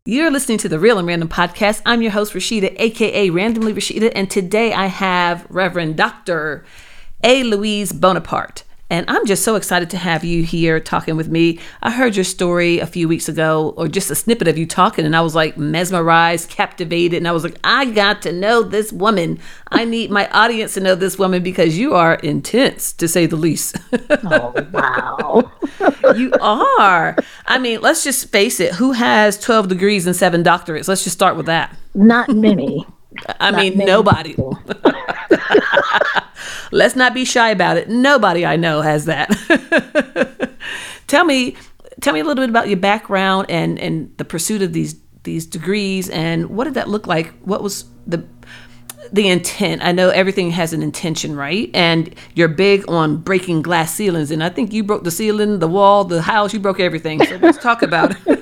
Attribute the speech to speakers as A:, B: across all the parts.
A: You're listening to the Real and Random Podcast. I'm your host, Rashida, aka Randomly Rashida, and today I have Reverend Dr. A. Louise Bonaparte. And I'm just so excited to have you here talking with me. I heard your story a few weeks ago, or just a snippet of you talking, and I was like mesmerized, captivated, and I was like, I got to know this woman. I need my audience to know this woman because you are intense, to say the least.
B: Oh, wow.
A: You are. I mean, let's just face it. Who has 12 degrees and 7 doctorates? Let's just start with that.
B: Not many.
A: I mean, nobody. Let's not be shy about it. Nobody I know has that. Tell me a little bit about your background and the pursuit of these degrees, and what did that look like? What was the intent? I know everything has an intention, right? And you're big on breaking glass ceilings, and I think you broke the ceiling, the wall, the house. You broke everything. So let's talk about it.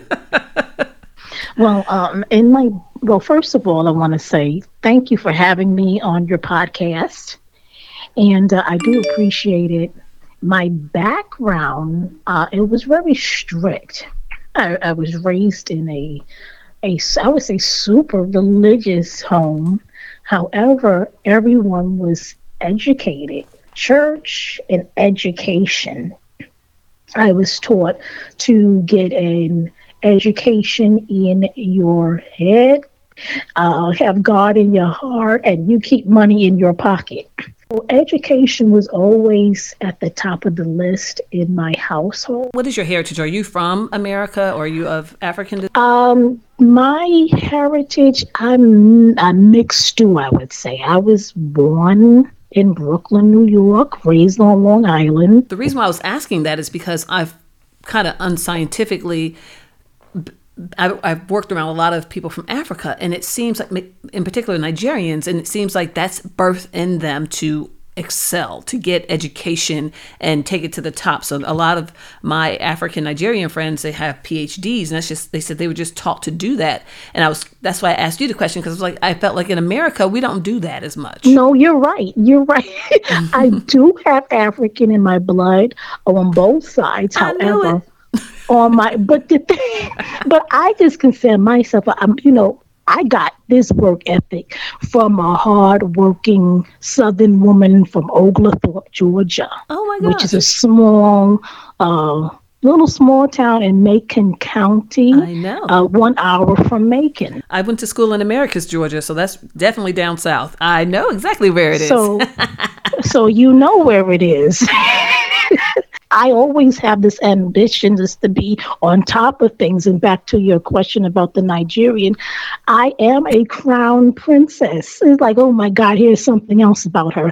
B: Well, first of all, I want to say thank you for having me on your podcast. And I do appreciate it. My background, it was very strict. I was raised in I would say, super religious home. However, everyone was educated, church and education. I was taught to get an education in your head, have God in your heart, and you keep money in your pocket. So education was always at the top of the list in my household.
A: What is your heritage? Are you from America, or are you of African descent?
B: My heritage, I'm a mixed stew, I would say. I was born in Brooklyn, New York, raised on Long Island.
A: The reason why I was asking that is because I've kind of unscientifically, I've worked around a lot of people from Africa, and it seems like, in particular Nigerians, and it seems like that's birthed in them to excel, to get education and take it to the top. So a lot of my African Nigerian friends, they have PhDs, and they said they were just taught to do that. And that's why I asked you the question, because I felt like in America, we don't do that as much.
B: No, you're right. I do have African in my blood on both sides. However, but I just consider myself, I got this work ethic from a hard-working Southern woman from Oglethorpe, Georgia.
A: Oh my gosh.
B: Which is a little small town in Macon County.
A: I know.
B: 1 hour from Macon.
A: I went to school in Americus, Georgia, so that's definitely down south. I know exactly where it is.
B: So you know where it is. I always have this ambition just to be on top of things. And back to your question about the Nigerian, I am a crown princess. It's like, oh my God, here's something else about her.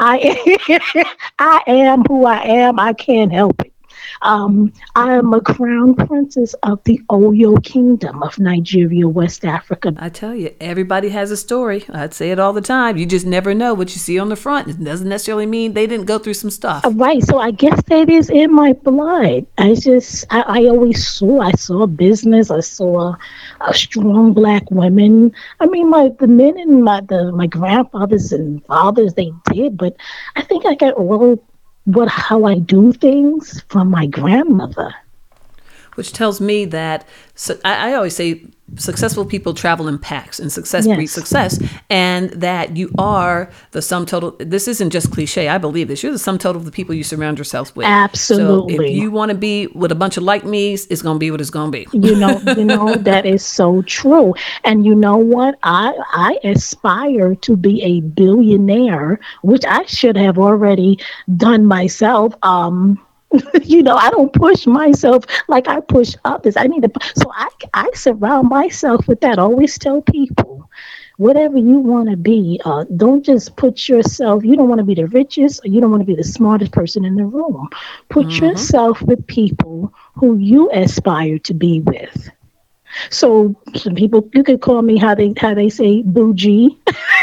B: I am who I am. I can't help it. I am a crown princess of the Oyo Kingdom of Nigeria, West Africa.
A: I tell you, everybody has a story. I'd say it all the time. You just never know what you see on the front. It doesn't necessarily mean they didn't go through some stuff.
B: Right. So I guess that is in my blood. I always saw business. I saw strong Black women. I mean, the men and my grandfathers and fathers, they did, but I think I got how I do things from my grandmother.
A: Which tells me that, I always say successful people travel in packs, and success breeds success, and that you are the sum total. This isn't just cliche. I believe this. You're the sum total of the people you surround yourself with.
B: Absolutely.
A: So if you want to be with a bunch of like me's, it's going to be what it's going to be.
B: You know, that is so true. And you know what? I aspire to be a billionaire, which I should have already done myself. I don't push myself like I push others. So I surround myself with that. I always tell people, whatever you want to be, don't just put yourself, you don't want to be the richest, or you don't want to be the smartest person in the room. Put yourself with people who you aspire to be with. So some people, you could call me how they say bougie.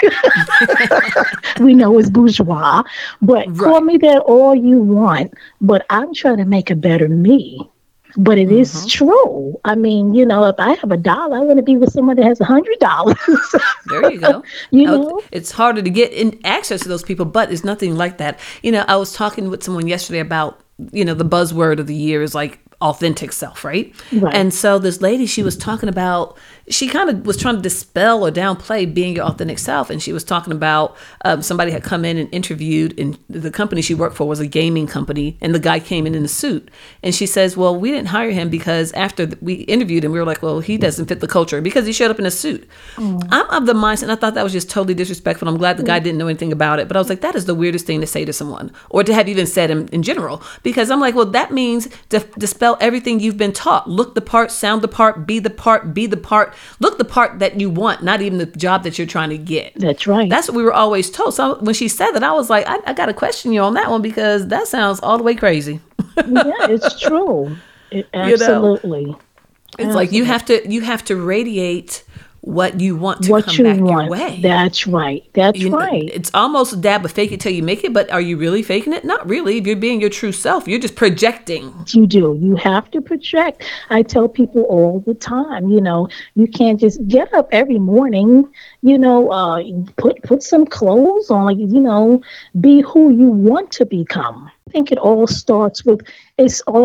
B: We know it's bourgeois, but call me that all you want. But I'm trying to make a better me. But it is true. I mean, if I have $1, I want to be with someone that has $100.
A: There you go.
B: You know,
A: it's harder to get access to those people, but it's nothing like that. I was talking with someone yesterday about, the buzzword of the year is like authentic self, right? And so this lady, she was talking about, she kind of was trying to dispel or downplay being your authentic self. And she was talking about somebody had come in and interviewed, and the company she worked for was a gaming company, and the guy came in a suit. And she says, well, we didn't hire him because after we interviewed him, we were like, well, he doesn't fit the culture because he showed up in a suit. I'm of the mindset, and I thought that was just totally disrespectful. I'm glad the guy didn't know anything about it. But I was like, that is the weirdest thing to say to someone, or to have even said in general, because I'm like, well, that means to dispel everything you've been taught. Look the part, sound the part, be the part, look the part that you want, not even the job that you're trying to get.
B: That's right.
A: That's what we were always told. So when she said that, I was like, I got to question you on that one, because that sounds all the way crazy.
B: Yeah, it's true. Absolutely.
A: You know? It's like you have to radiate what you want to
B: what
A: come
B: you
A: back
B: want.
A: your way.
B: That's right. That's right.
A: It's almost a dab of fake it till you make it, but are you really faking it? Not really. If you're being your true self, you're just projecting.
B: You do. You have to project. I tell people all the time, you can't just get up every morning, put some clothes on, be who you want to become. I think it all starts with the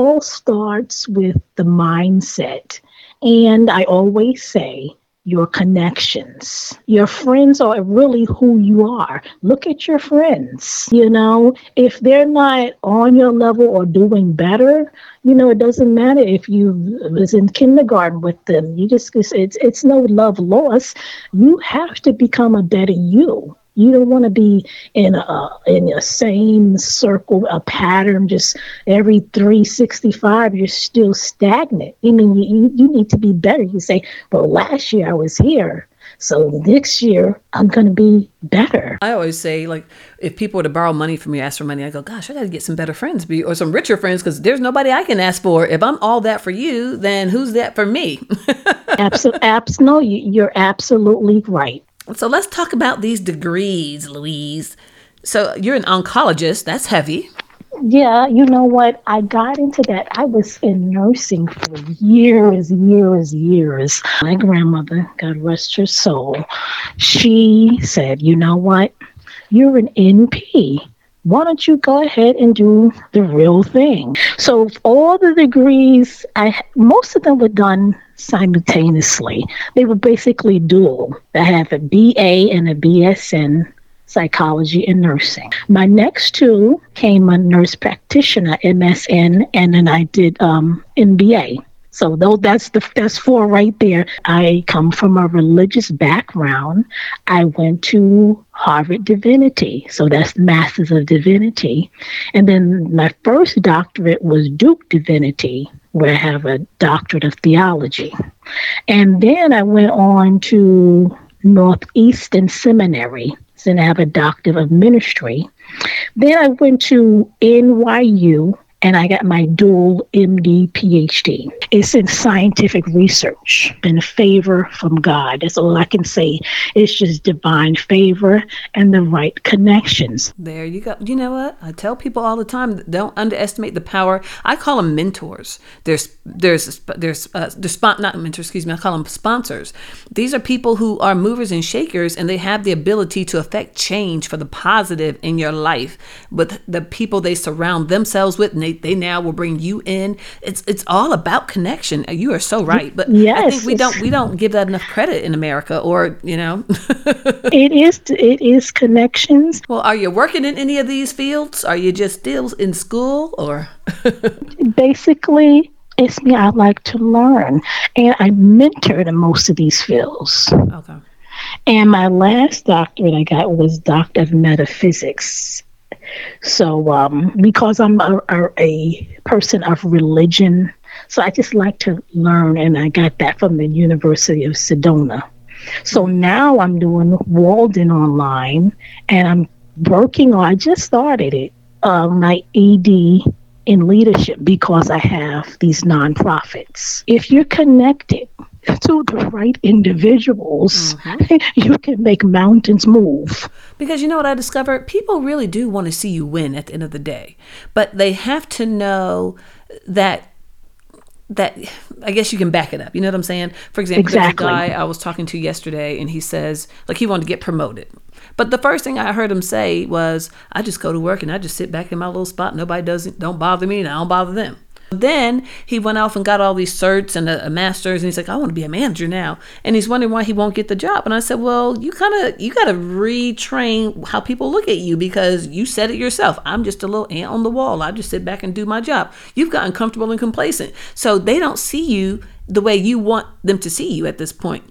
B: mindset. And I always say, your connections. Your friends are really who you are. Look at your friends. If they're not on your level or doing better, it doesn't matter if you was in kindergarten with them. It's no love lost. You have to become a better you. You don't want to be in a same circle, a pattern, just every 365, you're still stagnant. I mean, you need to be better. You say, well, last year I was here, so next year I'm going to be better.
A: I always say, like, if people were to borrow money from me, ask for money, I go, gosh, I got to get some better friends or some richer friends, because there's nobody I can ask for. If I'm all that for you, then who's that for me?
B: No, you're absolutely right.
A: So let's talk about these degrees, Louise. So you're an oncologist. That's heavy.
B: Yeah, you know what? I got into that. I was in nursing for years. My grandmother, God rest her soul, she said, you know what? You're an NP. Why don't you go ahead and do the real thing? So all the degrees, most of them were done simultaneously. They were basically dual. I have a BA and a BSN, psychology and nursing. My next two came a nurse practitioner, MSN, and then I did MBA. So that's four right there. I come from a religious background. I went to Harvard Divinity. So that's Masters of Divinity. And then my first doctorate was Duke Divinity, where I have a doctorate of theology. And then I went on to Northeastern Seminary. And I have a doctorate of ministry. Then I went to NYU and I got my dual MD PhD. It's in scientific research, been favor from God. That's all I can say. It's just divine favor and the right connections.
A: There you go. You know what? I tell people all the time, don't underestimate the power. I call them mentors. There's not mentors, excuse me. I call them sponsors. These are people who are movers and shakers, and they have the ability to affect change for the positive in your life with the people they surround themselves with. And they now will bring you in. It's all about connection. You are so right. But yes, I think we don't give that enough credit in America, or
B: It is connections.
A: Well, are you working in any of these fields? Are you just still in school, or?
B: Basically, it's me. I like to learn, and I mentor in most of these fields.
A: Okay.
B: And my last doctorate I got was Doctor of Metaphysics. So because I'm a person of religion, so I just like to learn, and I got that from the University of Sedona. So now I'm doing Walden online, and I'm working on, I just started it, my ED in leadership, because I have these nonprofits. If you're connected to the right individuals, you can make mountains move.
A: Because you know what I discovered? People really do want to see you win at the end of the day. But they have to know that I guess you can back it up. You know what I'm saying? For example, There's a guy I was talking to yesterday, and he says, like, he wanted to get promoted. But the first thing I heard him say was, I just go to work and I just sit back in my little spot. Nobody don't bother me, and I don't bother them. Then he went off and got all these certs and a master's, and he's like, I want to be a manager now. And he's wondering why he won't get the job. And I said, well, you got to retrain how people look at you, because you said it yourself. I'm just a little ant on the wall. I just sit back and do my job. You've gotten comfortable and complacent. So they don't see you the way you want them to see you at this point.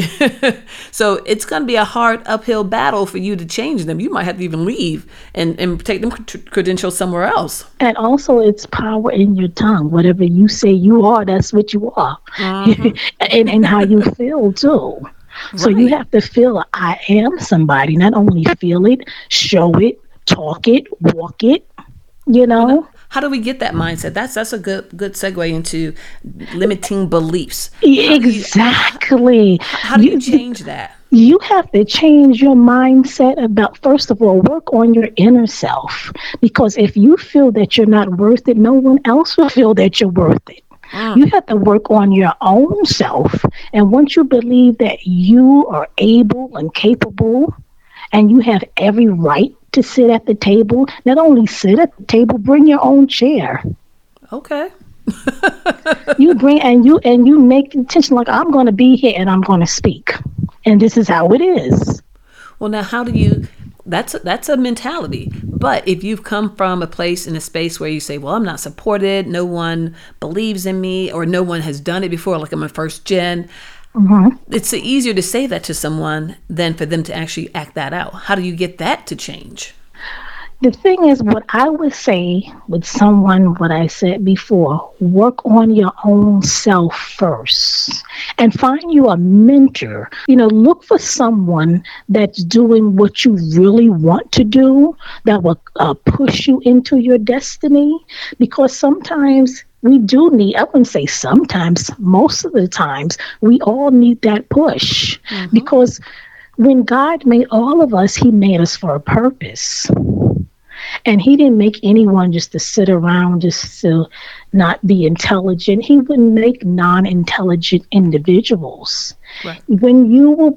A: So it's going to be a hard uphill battle for you to change them. You might have to even leave and take them credentials somewhere else.
B: And also, it's power in your tongue. Whatever you say you are, that's what you are. and how you feel too. So you have to feel, I am somebody. Not only feel it, show it, talk it, walk it, you know.
A: How do we get that mindset? That's a good segue into limiting beliefs.
B: Exactly.
A: How do you change that?
B: You have to change your mindset about, first of all, work on your inner self. Because if you feel that you're not worth it, no one else will feel that you're worth it. You have to work on your own self. And once you believe that you are able and capable, and you have every right to sit at the table, not only sit at the table, bring your own chair.
A: Okay.
B: You bring and you make intention, like, I'm going to be here and I'm going to speak, and this is how it is.
A: Well, now how do you? That's a mentality. But if you've come from a place in a space where you say, well, I'm not supported, no one believes in me, or no one has done it before, like I'm a first gen. It's easier to say that to someone than for them to actually act that out. How do you get that to change?
B: The thing is, what I would say with someone, what I said before, work on your own self first and find you a mentor. Look for someone that's doing what you really want to do, that will push you into your destiny. Because sometimes we do need, I wouldn't say sometimes, most of the times, we all need that push. Because when God made all of us, he made us for a purpose. And he didn't make anyone just to sit around, just to not be intelligent. He wouldn't make non-intelligent individuals. Right. When you were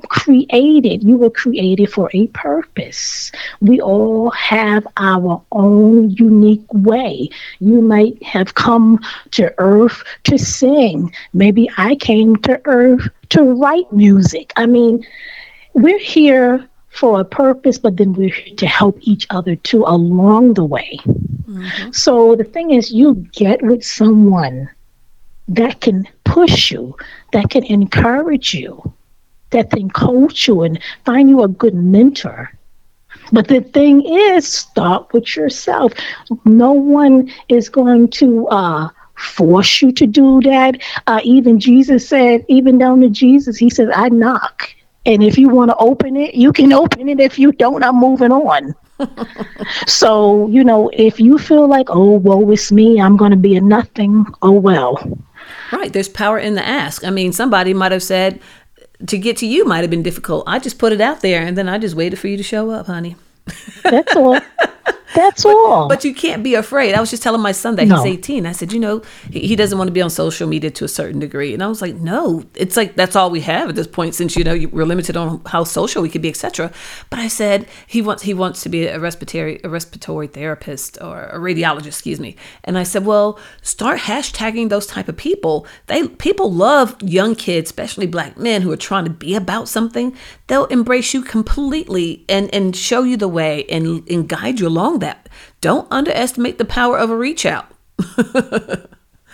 B: created for a purpose. We all have our own unique way. You might have come to earth to sing. Maybe I came to earth to write music. I mean, we're here for a purpose, but then we're here to help each other too along the way. So the thing is, you get with someone that can push you, that can encourage you, that can coach you and find you a good mentor. But the thing is, start with yourself. No one is going to force you to do that. Even Jesus said, even down to Jesus, he said, I knock. And if you want to open it, you can open it. If you don't, I'm moving on. So, if you feel like, oh, woe is me, I'm going to be a nothing, oh, well.
A: Right. There's power in the ask. I mean, somebody might have said, to get to you might have been difficult. I just put it out there, and then I just waited for you to show up, honey.
B: That's all. That's all.
A: But you can't be afraid. I was just telling my son that he's 18. I said, he doesn't want to be on social media to a certain degree. And I was like, no, it's like, that's all we have at this point, since, we're limited on how social we could be, etc. But I said, he wants to be a respiratory therapist, or a radiologist, excuse me. And I said, well, start hashtagging those type of people. People love young kids, especially Black men who are trying to be about something. They'll embrace you completely and show you the way and guide you along that. Don't underestimate the power of a reach out. And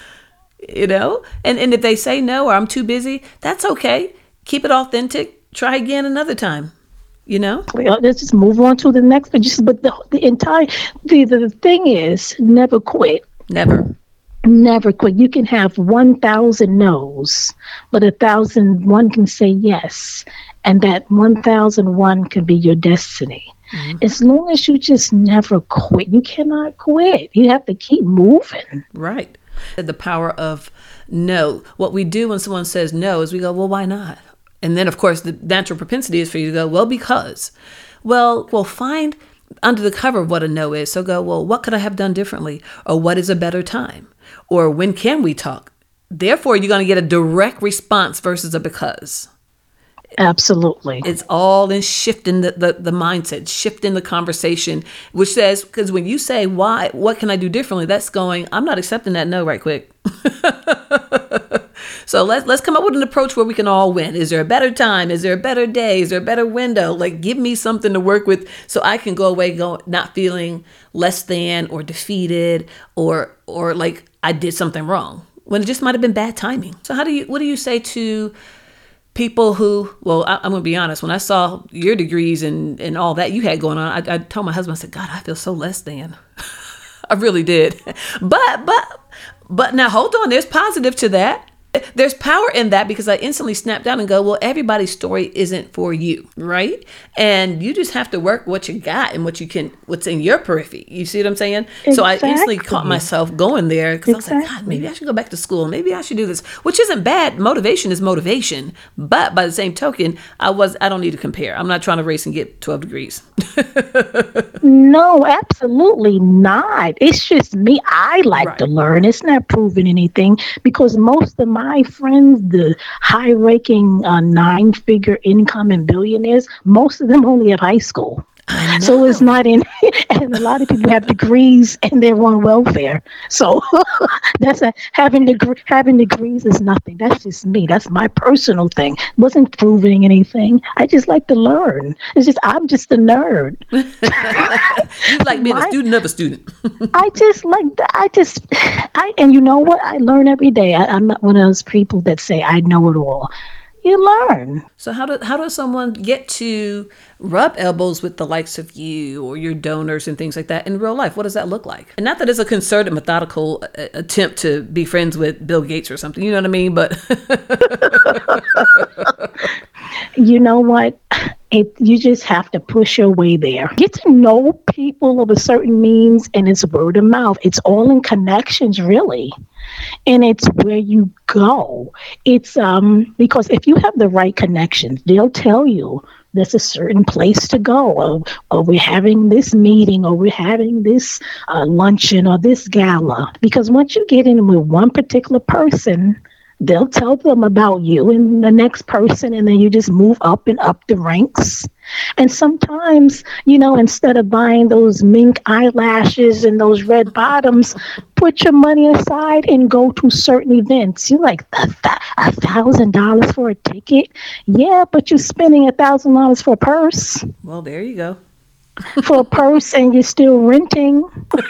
A: if they say no, or I'm too busy, that's okay. Keep it authentic. Try again another time. Well,
B: let's just move on to the next. But the thing is, never quit. Never quit. You can have 1,000 no's, but 1,001 can say yes, and that 1,001 can be your destiny. As long as you just never quit. You cannot quit. You have to keep moving.
A: Right. The power of no. What we do when someone says no is we go, well, why not? And then, of course, the natural propensity is for you to go, well, because. Well, find under the cover of what a no is. So go, well, what could I have done differently? Or what is a better time? Or when can we talk? Therefore, you're going to get a direct response versus a because.
B: Absolutely.
A: It's all in shifting the mindset, shifting the conversation, which says, because when you say, why, what can I do differently? That's going, I'm not accepting that no right quick. So let's come up with an approach where we can all win. Is there a better time? Is there a better day? Is there a better window? Like, give me something to work with so I can go away not feeling less than or defeated or like I did something wrong when it just might have been bad timing. So what do you say to people who, well, I'm going to be honest, when I saw your degrees and all that you had going on, I told my husband, I said, God, I feel so less than. I really did. But now hold on, there's positive to that. There's power in that, because I instantly snap down and go, well, everybody's story isn't for you, right? And you just have to work what you got and what's in your periphery. You see what I'm saying? Exactly. So I instantly caught myself going there, because I was like, God, maybe I should go back to school. Maybe I should do this, which isn't bad. Motivation is motivation. But by the same token, I don't need to compare. I'm not trying to race and get 12 degrees.
B: No, absolutely not. It's just me. I like to learn. It's not proving anything, because most of my friends, the high-ranking 9-figure income and billionaires, most of them only have high school. So it's not in, and a lot of people have degrees and they're on welfare. So having degrees is nothing. That's just me. That's my personal thing. It wasn't proving anything. I just like to learn. I'm just a nerd.
A: You like being a student of a student.
B: And you know what? I learn every day. I'm not one of those people that say I know it all. You learn.
A: So how does someone get to rub elbows with the likes of you or your donors and things like that in real life? What does that look like? And not that it's a concerted, methodical attempt to be friends with Bill Gates or something. You know what I mean? But
B: you know what? You just have to push your way there. Get to know people of a certain means, and it's word of mouth. It's all in connections, really. And it's where you go. It's because if you have the right connections, they'll tell you there's a certain place to go, or we're having this meeting, or we're having this luncheon or this gala. Because once you get in with one particular person, they'll tell them about you and the next person, and then you just move up and up the ranks. And sometimes, instead of buying those mink eyelashes and those red bottoms, put your money aside and go to certain events. You're like, $1,000 for a ticket? Yeah, but you're spending $1,000 for a purse.
A: Well, there you go.
B: For a purse, and you're still renting.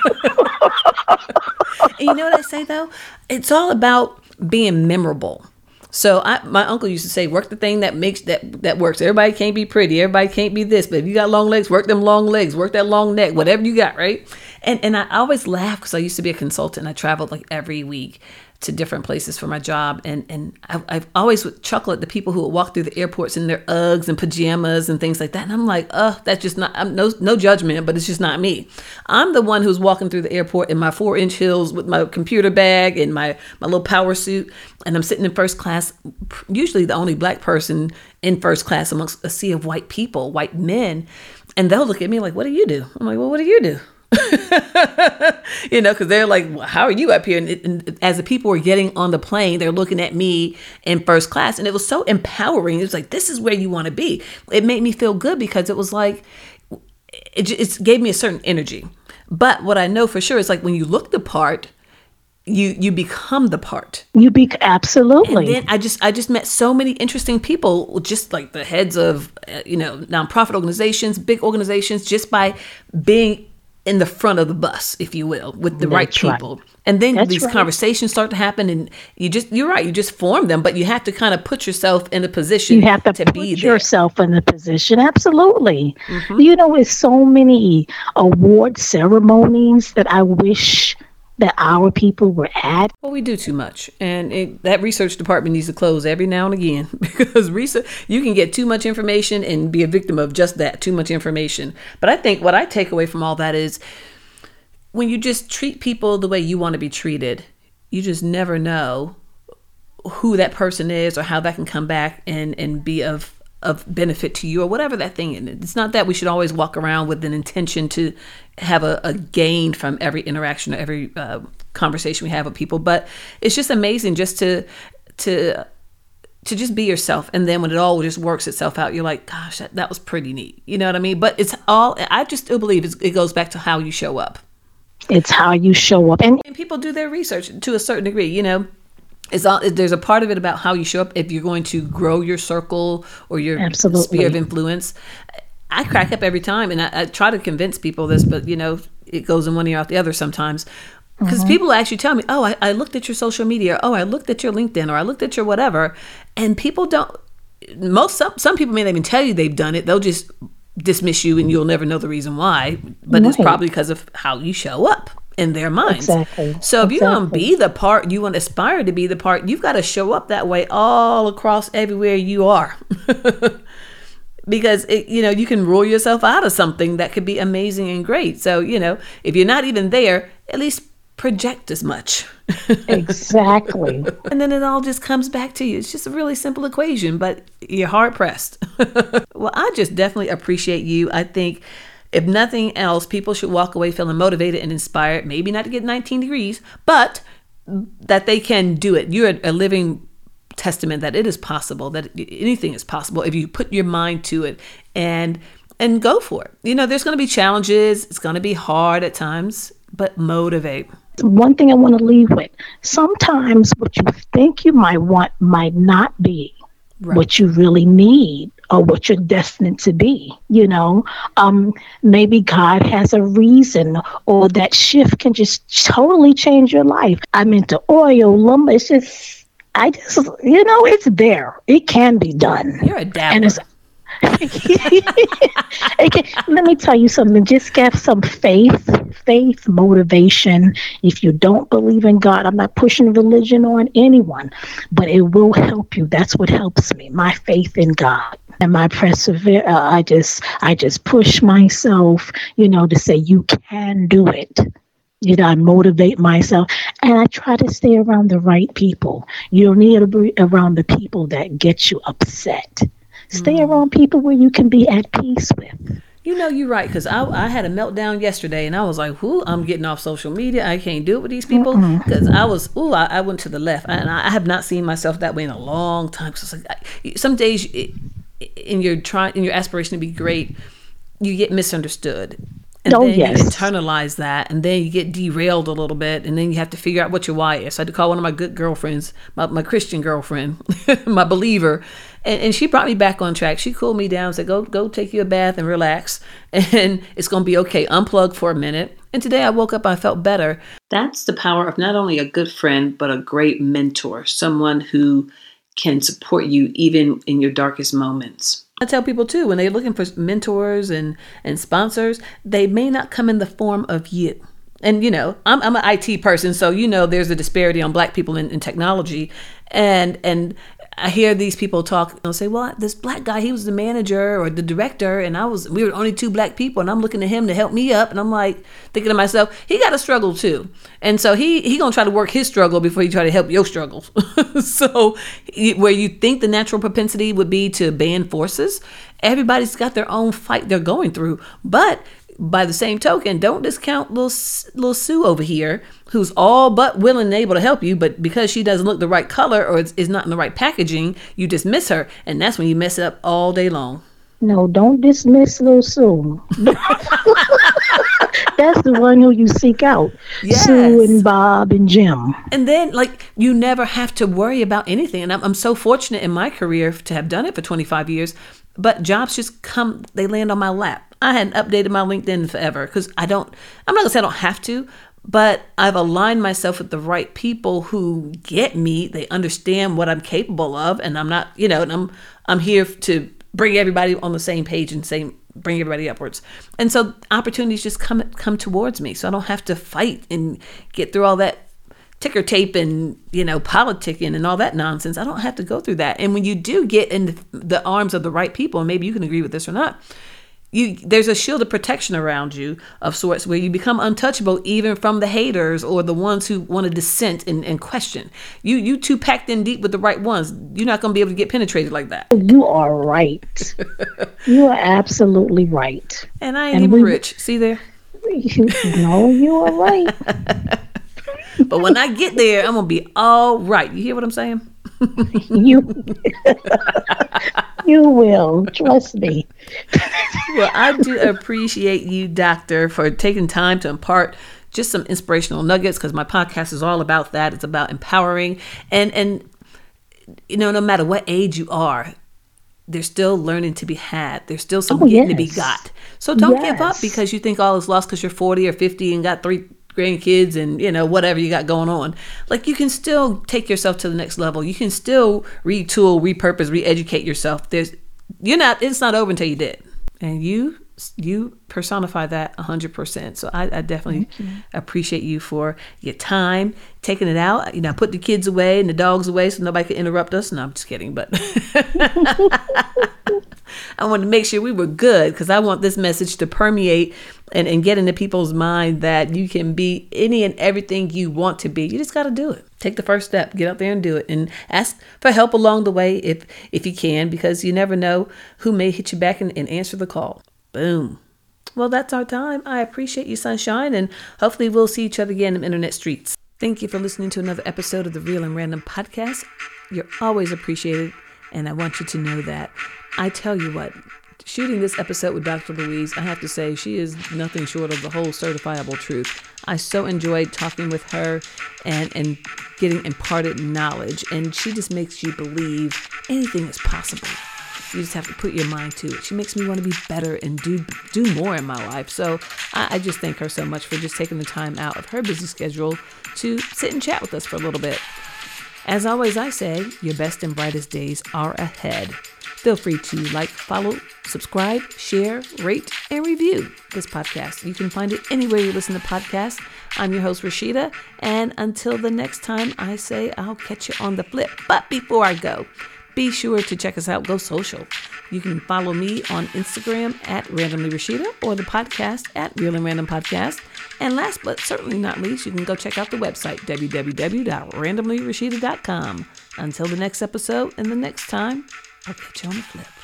A: And you know what I say, though? It's all about being memorable. So my uncle used to say, work the thing that makes that works. Everybody can't be pretty. Everybody can't be this. But if you got long legs, work them long legs, work that long neck, whatever you got, right? And I always laugh, because I used to be a consultant. I traveled like every week to different places for my job. And I've always would chuckle at the people who would walk through the airports in their Uggs and pajamas and things like that. And I'm like, that's just not, no judgment, but it's just not me. I'm the one who's walking through the airport in my 4-inch heels with my computer bag and my little power suit. And I'm sitting in first class, usually the only black person in first class amongst a sea of white people, white men. And they'll look at me like, what do you do? I'm like, well, what do you do? Because they're like, well, how are you up here? And as the people were getting on the plane, they're looking at me in first class, and it was so empowering. It was like, this is where you want to be. It made me feel good, because it was like, it gave me a certain energy. But what I know for sure is, like, when you look the part, you become the part.
B: Absolutely.
A: And then I just met so many interesting people, just like the heads of nonprofit organizations, big organizations, just by being in the front of the bus, if you will, with the right people. Right. And then these conversations start to happen, and you're right, you just form them, but you have to kind of put yourself in a position. You have to put
B: yourself in the position. Absolutely. Mm-hmm. It's so many award ceremonies that I wish that our people were at.
A: Well, we do too much, and that research department needs to close every now and again, because you can get too much information and be a victim of just that, too much information. But I think what I take away from all that is, when you just treat people the way you want to be treated, you just never know who that person is or how that can come back and be of benefit to you, or whatever that thing is. It's not that we should always walk around with an intention to have a gain from every interaction or every conversation we have with people, but it's just amazing just to to just be yourself. And then when it all just works itself out, you're like, gosh, that was pretty neat. You know what I mean? But it's all, I just still believe it goes back to how you show up.
B: It's how you show up.
A: And people do their research to a certain degree, you know. There's a part of it about how you show up if you're going to grow your circle or your
B: Absolutely.
A: sphere of influence. I crack up every time, and I try to convince people this, but, you know, it goes in one ear out the other sometimes. Because people actually tell me, oh, I looked at your social media, or, oh, I looked at your LinkedIn, or I looked at your whatever. And people don't, some people may not even tell you they've done it. They'll just dismiss you and you'll never know the reason why. But it's probably because of how you show up in their minds.
B: Exactly.
A: So if you want to be the part, you want to aspire to be the part, you've got to show up that way all across everywhere you are. Because, you know, you can rule yourself out of something that could be amazing and great. So, you know, if you're not even there, at least project as much.
B: Exactly.
A: And then it all just comes back to you. It's just a really simple equation, but you're hard pressed. Well, I just definitely appreciate you. I think if nothing else, people should walk away feeling motivated and inspired, maybe not to get 19 degrees, but that they can do it. You're a living testament that it is possible, that anything is possible if you put your mind to it and go for it. You know, there's going to be challenges. It's going to be hard at times, but motivate.
B: One thing I want to leave with, sometimes what you think you might want might not be what you really need or what you're destined to be. You know, maybe God has a reason, or that shift can just totally change your life. I'm into oil, lumber. It's just, you know, it's there. It can be done.
A: You're a dabbler.
B: And it's, let me tell you something. Just get some faith, motivation. If you don't believe in God, I'm not pushing religion on anyone, but it will help you. That's what helps me. My faith in God and my persevere. I just push myself, you know, to say you can do it. You know, I motivate myself, and I try to stay around the right people. You don't need to be around the people that get you upset. Stay around people where you can be at peace with.
A: You know, you're right, because I had a meltdown yesterday, and I was like, I'm getting off social media. I can't do it with these people, because I went to the left, and I have not seen myself that way in a long time. So it's like, some days in your aspiration to be great, you get misunderstood. And then you internalize that, and then you get derailed a little bit, and then you have to figure out what your why is. So I had to call one of my good girlfriends, my Christian girlfriend, my believer, and she brought me back on track. She cooled me down and said, go take you a bath and relax, and it's going to be okay. Unplug for a minute. And today I woke up, I felt better. That's the power of not only a good friend, but a great mentor, someone who can support you even in your darkest moments. I tell people too, when they're looking for mentors and sponsors, they may not come in the form of you. And, you know, I'm an IT person, so, you know, there's a disparity on Black people in technology. And I hear these people talk and say, well, this Black guy, he was the manager or the director, and we were only 2 Black people, and I'm looking to him to help me up. And I'm like, thinking to myself, he got a struggle too. And so he gonna try to work his struggle before he try to help your struggles. So where you think the natural propensity would be to band forces, everybody's got their own fight they're going through. But by the same token, don't discount little Sue over here, who's all but willing and able to help you, but because she doesn't look the right color or is not in the right packaging, you dismiss her, and that's when you mess it up all day long.
B: No, don't dismiss little Sue. That's the one who you seek out. Yes. Sue and Bob and Jim.
A: And then, like, you never have to worry about anything. And I'm so fortunate in my career to have done it for 25 years. But jobs just come, they land on my lap. I hadn't updated my LinkedIn forever because I'm not going to say I don't have to, but I've aligned myself with the right people who get me. They understand what I'm capable of. And I'm not, you know, and I'm here to bring everybody on the same page and bring everybody upwards. And so opportunities just come towards me. So I don't have to fight and get through all that ticker tape and, you know, politicking and all that nonsense. I don't have to go through that. And when you do get in the arms of the right people, and maybe you can agree with this or not, there's a shield of protection around you of sorts where you become untouchable even from the haters or the ones who want to dissent and question. You two packed in deep with the right ones. You're not going to be able to get penetrated like that.
B: You are right. You are absolutely right.
A: And I ain't even rich. See there?
B: No, you are right.
A: But when I get there, I'm going to be all right. You hear what I'm saying?
B: You you will. Trust me.
A: Well, I do appreciate you, Doctor, for taking time to impart just some inspirational nuggets, because my podcast is all about that. It's about empowering. And no matter what age you are, there's still learning to be had. There's still some getting to be got. So don't give up because you think all is lost because you're 40 or 50 and got 3 grandkids and whatever you got going on. Like, you can still take yourself to the next level. You can still retool, repurpose, re-educate yourself. It's not over until you did. And you personify that 100%. So I definitely appreciate you for your time, taking it out. Put the kids away and the dogs away so nobody could interrupt us. No, I'm just kidding. But I wanted to make sure we were good, because I want this message to permeate and get into people's mind that you can be any and everything you want to be. You just got to do it. Take the first step. Get out there and do it. And ask for help along the way if you can, because you never know who may hit you back and answer the call. Boom. Well, that's our time. I appreciate you, Sunshine, and hopefully we'll see each other again in the internet streets. Thank you for listening to another episode of the Real and Random podcast. You're always appreciated, and I want you to know that. I tell you what, shooting this episode with Dr. Louise, I have to say she is nothing short of the whole certifiable truth. I so enjoyed talking with her and getting imparted knowledge, and she just makes you believe anything is possible. You just have to put your mind to it. She makes me want to be better and do more in my life. So I just thank her so much for just taking the time out of her busy schedule to sit and chat with us for a little bit. As always, I say, your best and brightest days are ahead. Feel free to like, follow, subscribe, share, rate, and review this podcast. You can find it anywhere you listen to podcasts. I'm your host, Rashida. And until the next time, I say I'll catch you on the flip. But before I go, be sure to check us out. Go social. You can follow me on Instagram at Randomly Rashida, or the podcast at Real and Random Podcast. And last but certainly not least, you can go check out the website, www.randomlyrashida.com. Until the next episode and the next time, I'll catch you on the flip.